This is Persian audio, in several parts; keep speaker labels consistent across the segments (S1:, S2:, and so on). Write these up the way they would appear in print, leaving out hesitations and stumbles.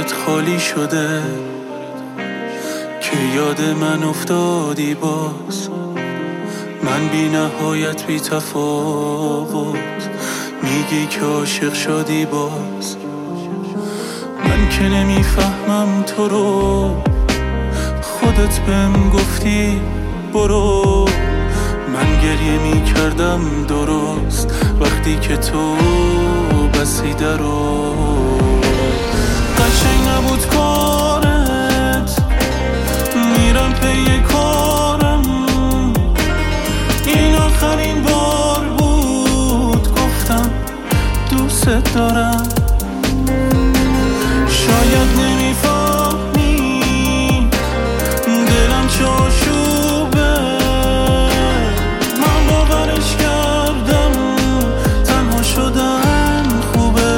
S1: دلت خالی شده که یاد من افتادی باز. من بی نهایت بی تفاوت میگی که عاشق شدی باز. من که نمیفهمم تو رو، خودت بهم گفتی برو. من گریه میکردم درست وقتی که تو بسی درو. قشنگ نبود کارت، میرم پی کارم. این آخرین بار بود گفتم دوست دارم. شاید نمیفهمی دلم چه آشوبه. من باورش کردم تنها شدن خوبه.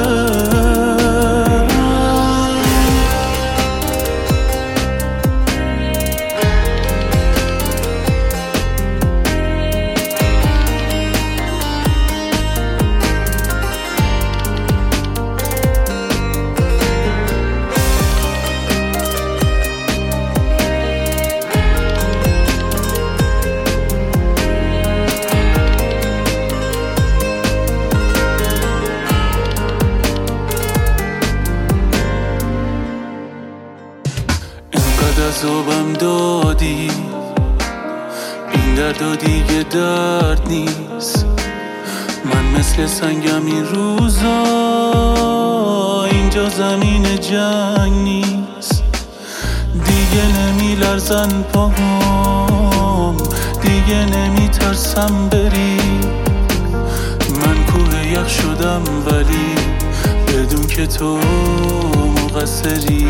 S1: عذابم دادی، این درد دیگه درد نیست. من مثل سنگم این روزا، اینجا زمین جنگ نیست. دیگه نمیلرزن پاهام، دیگه نمیترسم بری. من کوه یخ شدم ولی بدون که تو مقصری.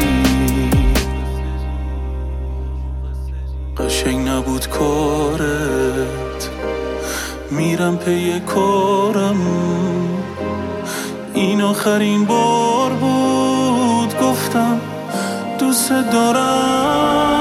S1: قشنگ نبود کارت، میرم پی کارم. این آخرین بار بود گفتم دوست دارم.